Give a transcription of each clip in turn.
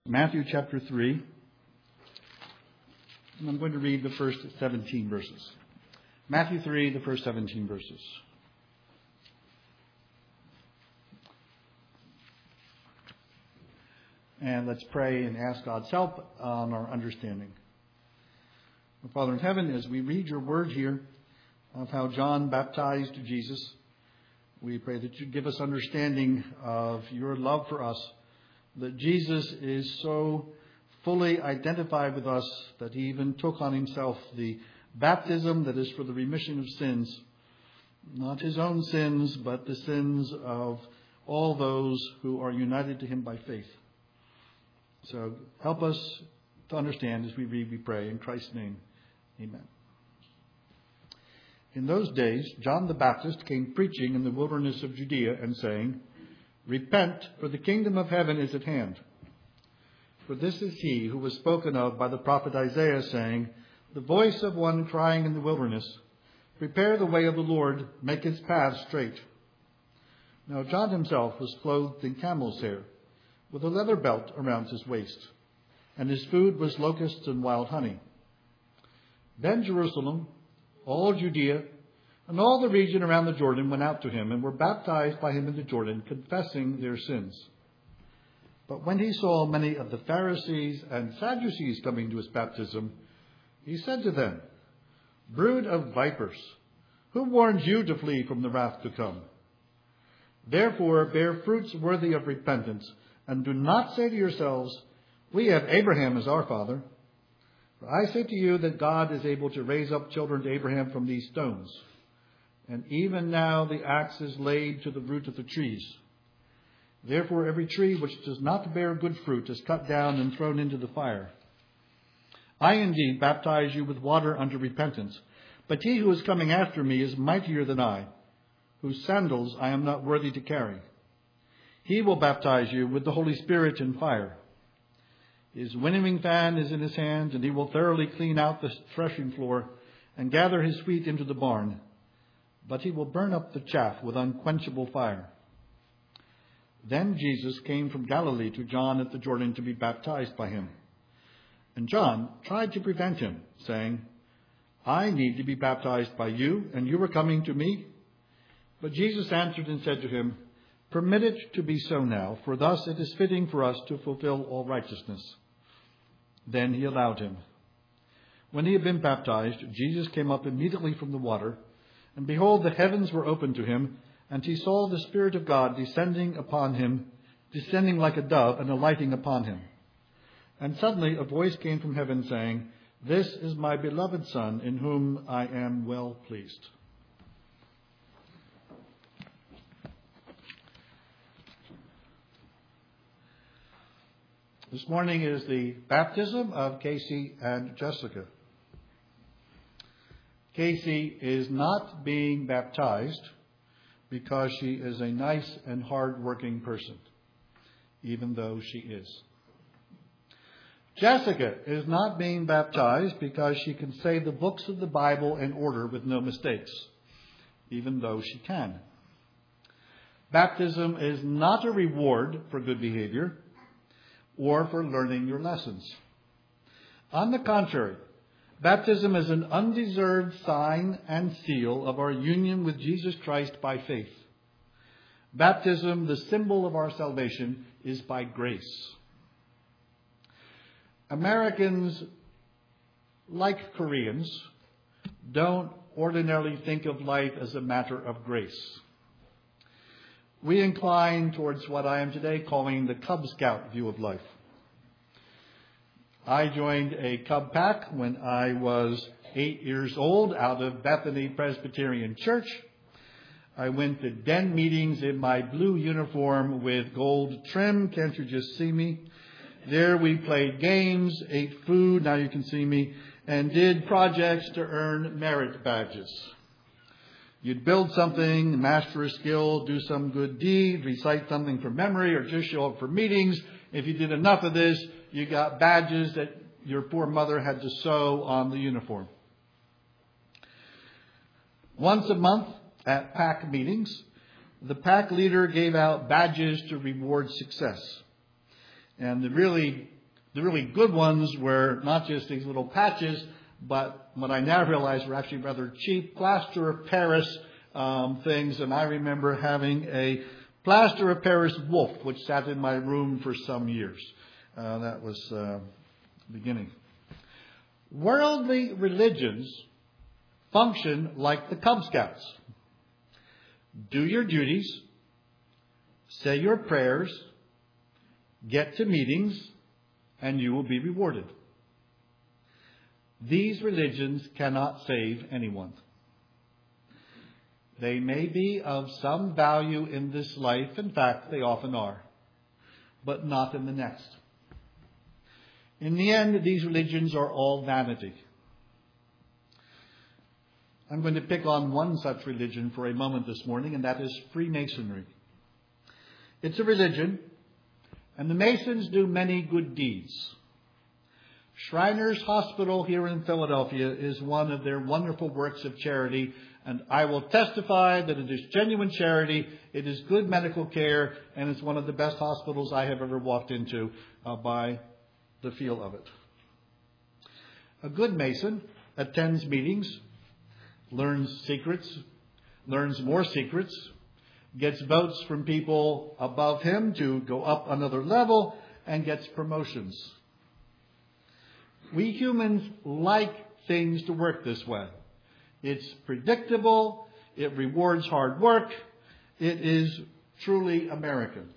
Matthew chapter 3, and I'm going to read the first 17 verses. Matthew 3, the first 17 verses. And let's pray and ask God's help on our understanding. Our Father in heaven, as we read your word here of how John baptized Jesus, we pray that you give us understanding of your love for us, that Jesus is so fully identified with us that he even took on himself the baptism that is for the remission of sins, not his own sins, but the sins of all those who are united to him by faith. So help us to understand as we read, we pray. In Christ's name, amen. In those days, John the Baptist came preaching in the wilderness of Judea and saying, "Repent, for the kingdom of heaven is at hand. For this is he who was spoken of by the prophet Isaiah, saying, the voice of one crying in the wilderness, prepare the way of the Lord, make his paths straight." Now John himself was clothed in camel's hair, with a leather belt around his waist, and his food was locusts and wild honey. Then Jerusalem, all Judea, and all the region around the Jordan went out to him and were baptized by him in the Jordan, confessing their sins. But when he saw many of the Pharisees and Sadducees coming to his baptism, he said to them, "Brood of vipers, who warned you to flee from the wrath to come? Therefore bear fruits worthy of repentance, and do not say to yourselves, 'We have Abraham as our father.' For I say to you that God is able to raise up children to Abraham from these stones. And even now the axe is laid to the root of the trees. Therefore every tree which does not bear good fruit is cut down and thrown into the fire. I indeed baptize you with water unto repentance, but he who is coming after me is mightier than I, whose sandals I am not worthy to carry. He will baptize you with the Holy Spirit and fire. His winnowing fan is in his hand, and he will thoroughly clean out the threshing floor and gather his wheat into the barn. But he will burn up the chaff with unquenchable fire." Then Jesus came from Galilee to John at the Jordan to be baptized by him. And John tried to prevent him, saying, "I need to be baptized by you, and you are coming to me?" But Jesus answered and said to him, "Permit it to be so now, for thus it is fitting for us to fulfill all righteousness." Then he allowed him. When he had been baptized, Jesus came up immediately from the water, and behold, the heavens were opened to him, and he saw the Spirit of God descending upon him, descending like a dove and alighting upon him. And suddenly a voice came from heaven saying, "This is my beloved Son, in whom I am well pleased." This morning is the baptism of Casey and Jessica. Casey is not being baptized because she is a nice and hard-working person, even though she is. Jessica is not being baptized because she can say the books of the Bible in order with no mistakes, even though she can. Baptism is not a reward for good behavior or for learning your lessons. On the contrary, baptism is an undeserved sign and seal of our union with Jesus Christ by faith. Baptism, the symbol of our salvation, is by grace. Americans, like Koreans, don't ordinarily think of life as a matter of grace. We incline towards what I am today calling the Cub Scout view of life. I joined a Cub Pack when I was 8 years old out of Bethany Presbyterian Church. I went to den meetings in my blue uniform with gold trim. Can't you just see me? There we played games, ate food, now you can see me, and did projects to earn merit badges. You'd build something, master a skill, do some good deed, recite something from memory, or just show up for meetings. If you did enough of this, you got badges that your poor mother had to sew on the uniform. Once a month at PAC meetings, the PAC leader gave out badges to reward success. And the really the really good ones were not just these little patches, but what I now realize were actually rather cheap plaster of Paris things. And I remember having a plaster of Paris wolf, which sat in my room for some years. That was the beginning. Worldly religions function like the Cub Scouts. Do your duties, say your prayers, get to meetings, and you will be rewarded. These religions cannot save anyone. They may be of some value in this life. In fact, they often are, but not in the next. In the end, these religions are all vanity. I'm going to pick on one such religion for a moment this morning, and that is Freemasonry. It's a religion, and the Masons do many good deeds. Shriners Hospital here in Philadelphia is one of their wonderful works of charity, and I will testify that it is genuine charity, it is good medical care, and it's one of the best hospitals I have ever walked into by the feel of it. A good Mason attends meetings, learns secrets, learns more secrets, gets votes from people above him to go up another level, and gets promotions. We humans like things to work this way. It's predictable. It rewards hard work. It is truly American.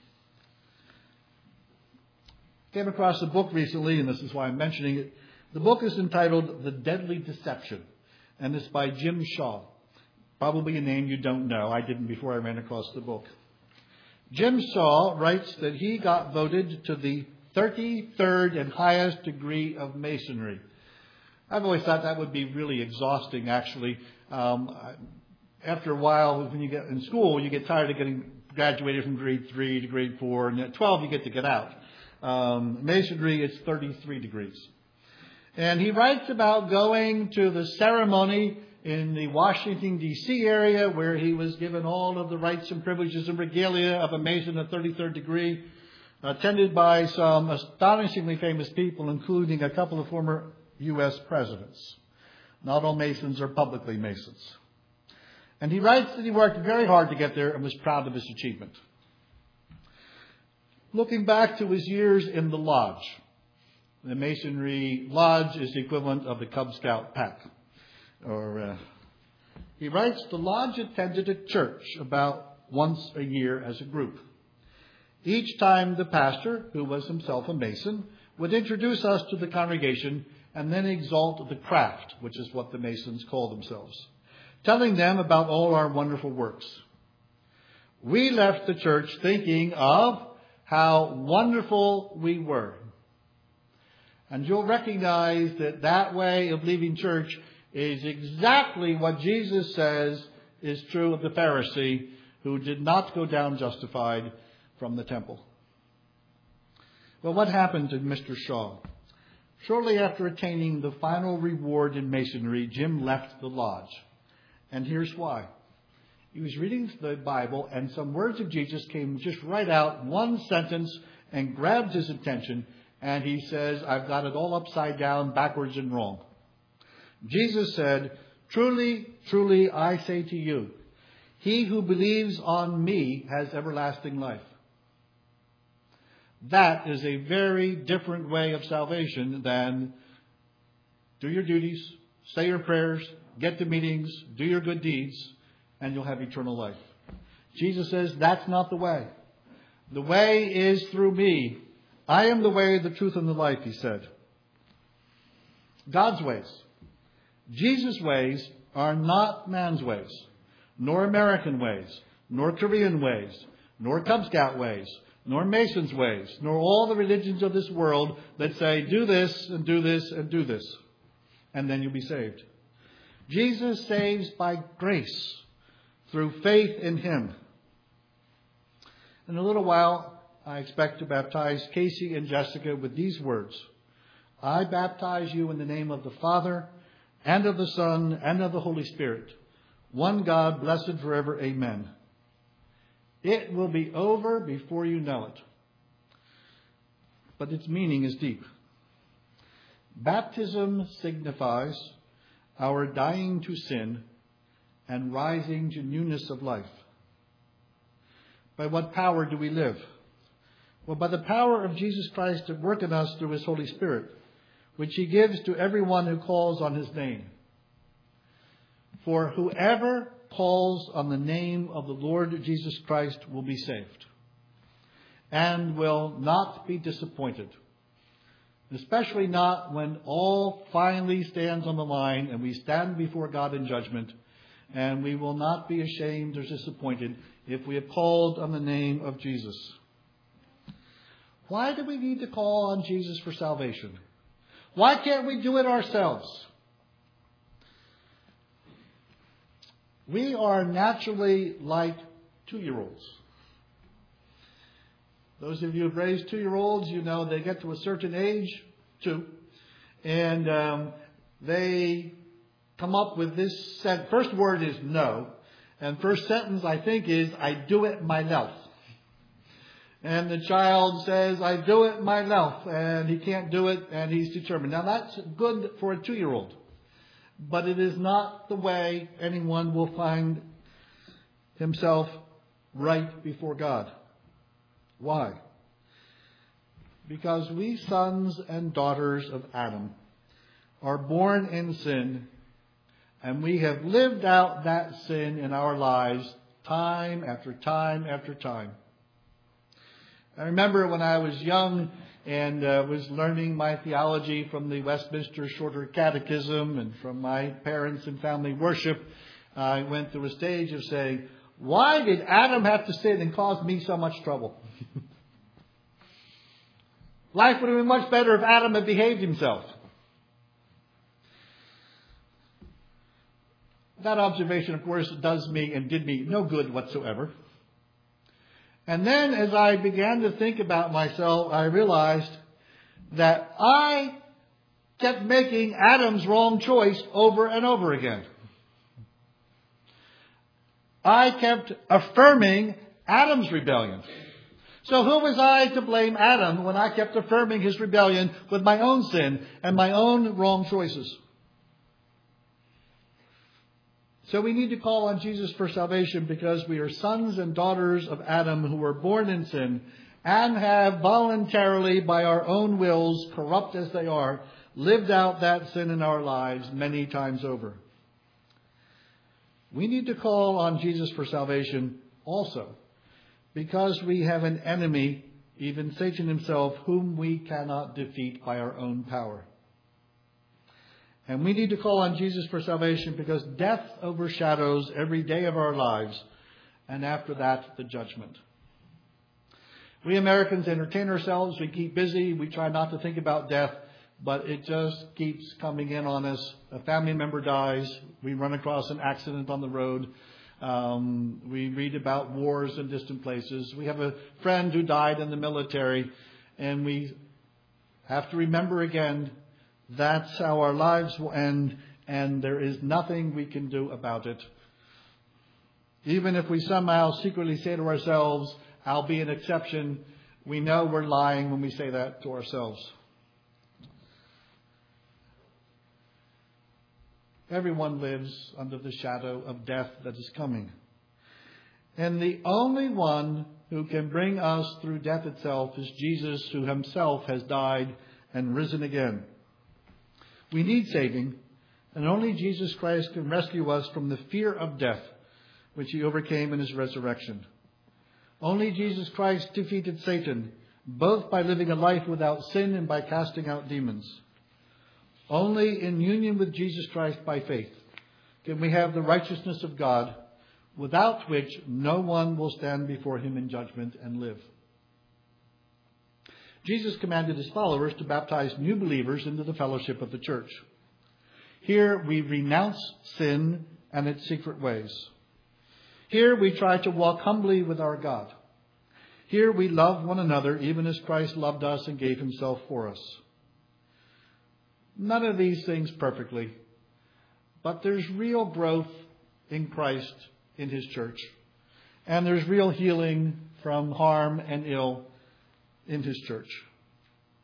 Came across a book recently, and this is why I'm mentioning it. The book is entitled The Deadly Deception, and it's by Jim Shaw. Probably a name you don't know. I didn't before I ran across the book. Jim Shaw writes that he got voted to the 33rd and highest degree of Masonry. I've always thought that would be really exhausting, actually. After a while, when you get in school, you get tired of getting graduated from grade 3 to grade 4, and at 12 you get to get out. Masonry, it's 33 degrees. And he writes about going to the ceremony in the Washington, D.C. area where he was given all of the rights and privileges and regalia of a Mason of 33rd degree, attended by some astonishingly famous people, including a couple of former U.S. presidents. Not all Masons are publicly Masons. And he writes that he worked very hard to get there and was proud of his achievement. Looking back to his years in the lodge, the Masonry Lodge is the equivalent of the Cub Scout pack. He writes, the lodge attended a church about once a year as a group. Each time the pastor, who was himself a Mason, would introduce us to the congregation and then exalt the craft, which is what the Masons call themselves, telling them about all our wonderful works. We left the church thinking of how wonderful we were. And you'll recognize that that way of leaving church is exactly what Jesus says is true of the Pharisee who did not go down justified from the temple. Well, what happened to Mr. Shaw? Shortly after attaining the final reward in Masonry, Jim left the lodge. And here's why. He was reading the Bible, and some words of Jesus came just right out, one sentence, and grabbed his attention. And he says, I've got it all upside down, backwards and wrong. Jesus said, truly, truly, I say to you, he who believes on me has everlasting life. That is a very different way of salvation than do your duties, say your prayers, get to meetings, do your good deeds, and you'll have eternal life. Jesus says that's not the way. The way is through me. I am the way, the truth, and the life, he said. God's ways. Jesus' ways are not man's ways, nor American ways, nor Korean ways, nor Cub Scout ways, nor Mason's ways, nor all the religions of this world that say, do this, and do this, and do this, and then you'll be saved. Jesus saves by grace, through faith in him. In a little while, I expect to baptize Casey and Jessica with these words. I baptize you in the name of the Father, and of the Son, and of the Holy Spirit. One God, blessed forever. Amen. It will be over before you know it. but its meaning is deep. Baptism signifies our dying to sin and rising to newness of life. By what power do we live? Well, by the power of Jesus Christ at work in us through His Holy Spirit, which He gives to everyone who calls on His name. For whoever calls on the name of the Lord Jesus Christ will be saved and will not be disappointed. Especially not when all finally stands on the line and we stand before God in judgment, and we will not be ashamed or disappointed if we have called on the name of Jesus. Why do we need to call on Jesus for salvation? Why can't we do it ourselves? We are naturally like 2-year-olds. Those of you who have raised 2-year-olds, you know they get to a certain age, 2, and they come up with this first word is no, and first sentence I think is, I do it myself. And the child says, I do it myself, and he can't do it, and he's determined. Now that's good for a 2-year-old, but it is not the way anyone will find himself right before God. Why? Because we sons and daughters of Adam are born in sin, and we have lived out that sin in our lives time after time after time. I remember when I was young and was learning my theology from the Westminster Shorter Catechism and from my parents and family worship, I went through a stage of saying, why did Adam have to sin and cause me so much trouble? Life would have been much better if Adam had behaved himself. That observation, of course, does me and did me no good whatsoever. And then as I began to think about myself, I realized that I kept making Adam's wrong choice over and over again. I kept affirming Adam's rebellion. So who was I to blame Adam when I kept affirming his rebellion with my own sin and my own wrong choices? So we need to call on Jesus for salvation because we are sons and daughters of Adam who were born in sin and have voluntarily, by our own wills, corrupt as they are, lived out that sin in our lives many times over. We need to call on Jesus for salvation also because we have an enemy, even Satan himself, whom we cannot defeat by our own power. And we need to call on Jesus for salvation because death overshadows every day of our lives, and after that, the judgment. We Americans entertain ourselves, we keep busy, we try not to think about death, but it just keeps coming in on us. A family member dies, we run across an accident on the road, we read about wars in distant places. We have a friend who died in the military, and we have to remember again, that's how our lives will end, and there is nothing we can do about it. Even if we somehow secretly say to ourselves, I'll be an exception, we know we're lying when we say that to ourselves. Everyone lives under the shadow of death that is coming. And the only one who can bring us through death itself is Jesus, who himself has died and risen again. We need saving, and only Jesus Christ can rescue us from the fear of death, which he overcame in his resurrection. Only Jesus Christ defeated Satan, both by living a life without sin and by casting out demons. Only in union with Jesus Christ by faith can we have the righteousness of God, without which no one will stand before him in judgment and live. Jesus commanded his followers to baptize new believers into the fellowship of the church. Here we renounce sin and its secret ways. Here we try to walk humbly with our God. Here we love one another even as Christ loved us and gave himself for us. None of these things perfectly, but there's real growth in Christ in his church. And there's real healing from harm and ill in his church.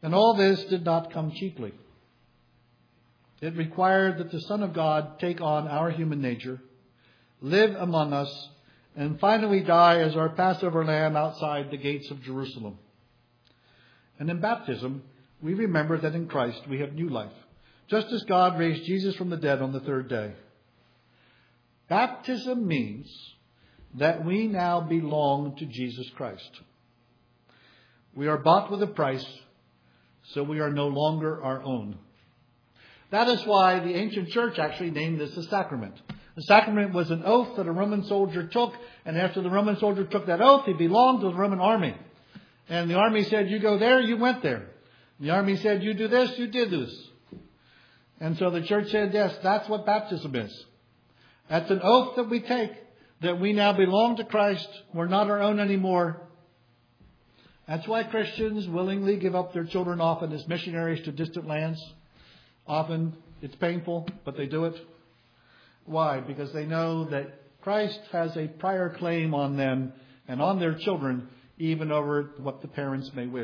And all this did not come cheaply. It required that the Son of God take on our human nature, live among us, and finally die as our Passover lamb outside the gates of Jerusalem. And in baptism, we remember that in Christ we have new life, just as God raised Jesus from the dead on the third day. Baptism means that we now belong to Jesus Christ. We are bought with a price, so we are no longer our own. That is why the ancient church actually named this a sacrament. The sacrament was an oath that a Roman soldier took, and after the Roman soldier took that oath, he belonged to the Roman army. And the army said, you go there, you went there. The army said, you do this, you did this. And so the church said, yes, that's what baptism is. That's an oath that we take, that we now belong to Christ. We're not our own anymore. That's why Christians willingly give up their children often as missionaries to distant lands. Often it's painful, but they do it. Why? Because they know that Christ has a prior claim on them and on their children, even over what the parents may wish.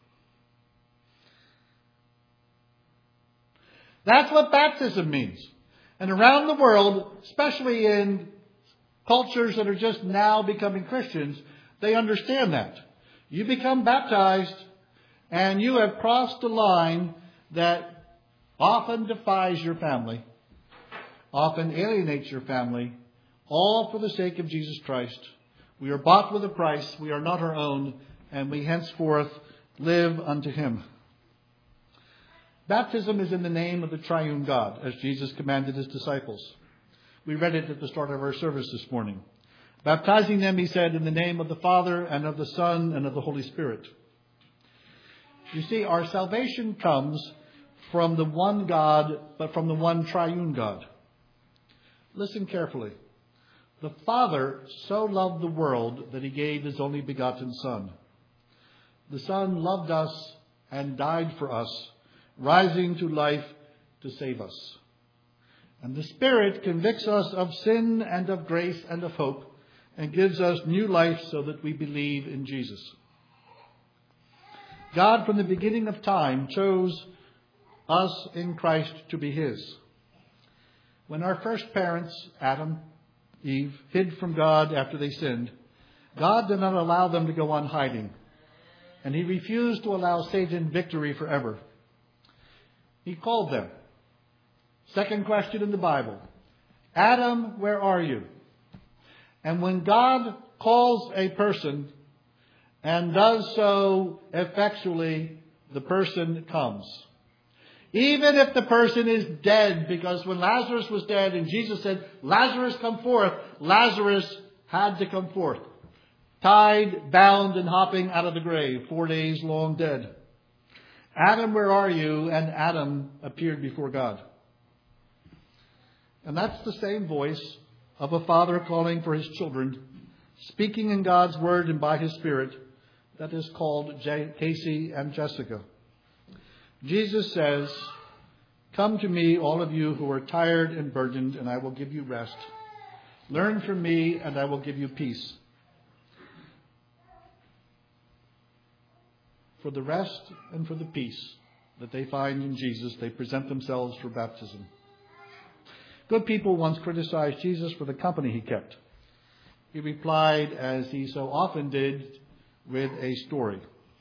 That's what baptism means. And around the world, especially in cultures that are just now becoming Christians, they understand that. You become baptized and you have crossed a line that often defies your family, often alienates your family, all for the sake of Jesus Christ. We are bought with a price. We are not our own, and we henceforth live unto Him. Baptism is in the name of the triune God, as Jesus commanded His disciples. We read it at the start of our service this morning. Baptizing them, He said, in the name of the Father and of the Son and of the Holy Spirit. You see, our salvation comes from the one God, but from the one triune God. Listen carefully. The Father so loved the world that He gave His only begotten Son. The Son loved us and died for us, rising to life to save us. And the Spirit convicts us of sin and of grace and of hope and gives us new life so that we believe in Jesus. God, from the beginning of time, chose us in Christ to be His. When our first parents, Adam, Eve, hid from God after they sinned, God did not allow them to go on hiding. And He refused to allow Satan victory forever. He called them. Second question in the Bible. Adam, where are you? And when God calls a person and does so effectually, the person comes. Even if the person is dead, because when Lazarus was dead and Jesus said, Lazarus, come forth, Lazarus had to come forth. Tied, bound, and hopping out of the grave, 4 days long dead. Adam, where are you? And Adam appeared before God. And that's the same voice of a father calling for his children, speaking in God's word and by His Spirit, that is called Casey and Jessica. Jesus says, come to me, all of you who are tired and burdened, and I will give you rest. Learn from me, and I will give you peace. For the rest and for the peace that they find in Jesus, they present themselves for baptism. Good people once criticized Jesus for the company He kept. He replied, as he so often did, with a story.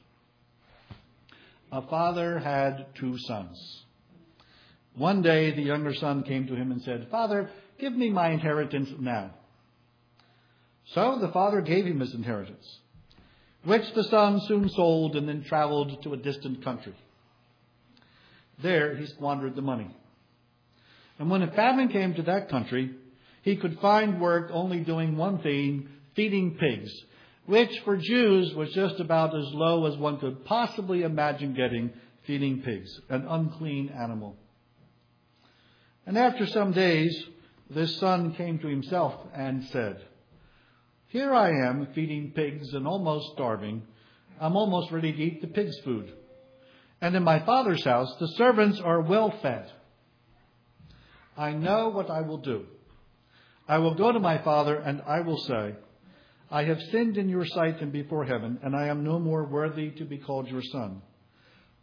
A father had 2 sons. One day the younger son came to him and said, Father, give me my inheritance now. So the father gave him his inheritance, which the son soon sold and then traveled to a distant country. There he squandered the money. And when a famine came to that country, he could find work only doing one thing, feeding pigs, which for Jews was just about as low as one could possibly imagine getting, feeding pigs, an unclean animal. And after some days, this son came to himself and said, Here I am feeding pigs and almost starving. I'm almost ready to eat the pigs' food. And in my father's house, the servants are well fed. I know what I will do. I will go to my father and I will say, I have sinned in your sight and before heaven, and I am no more worthy to be called your son.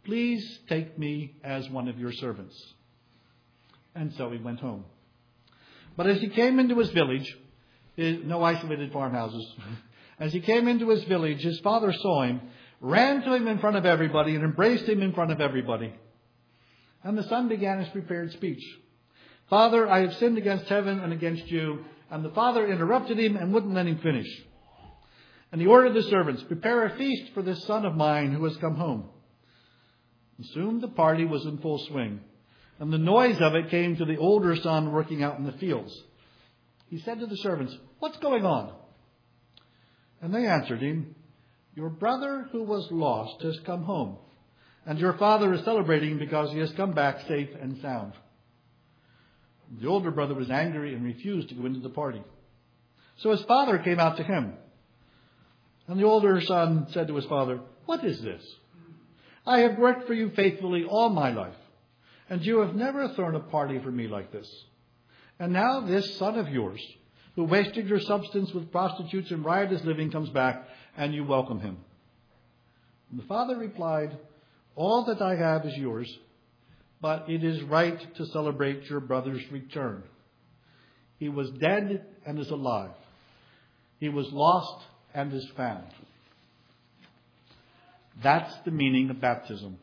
Please take me as one of your servants." And so he went home. But as he came into his village, no isolated farmhouses, as he came into his village, his father saw him, ran to him in front of everybody, and embraced him in front of everybody. And the son began his prepared speech. "Father, I have sinned against heaven and against you." And the father interrupted him and wouldn't let him finish. And he ordered the servants, "Prepare a feast for this son of mine who has come home." And soon the party was in full swing, and the noise of it came to the older son working out in the fields. He said to the servants, "What's going on?" And they answered him, "Your brother who was lost has come home, and your father is celebrating because he has come back safe and sound." The older brother was angry and refused to go into the party. So his father came out to him. And the older son said to his father, "What is this? I have worked for you faithfully all my life, and you have never thrown a party for me like this. And now this son of yours, who wasted your substance with prostitutes and riotous living, comes back, and you welcome him." And the father replied, "All that I have is yours, but it is right to celebrate your brother's return. He was dead and is alive. He was lost and is found." That's the meaning of baptism.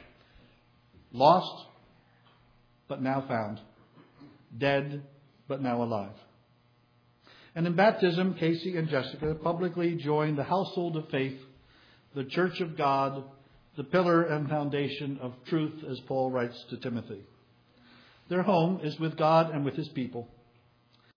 Lost, but now found. Dead, but now alive. And in baptism, Casey and Jessica publicly joined the household of faith, the church of God, the pillar and foundation of truth, as Paul writes to Timothy. Their home is with God and with his people.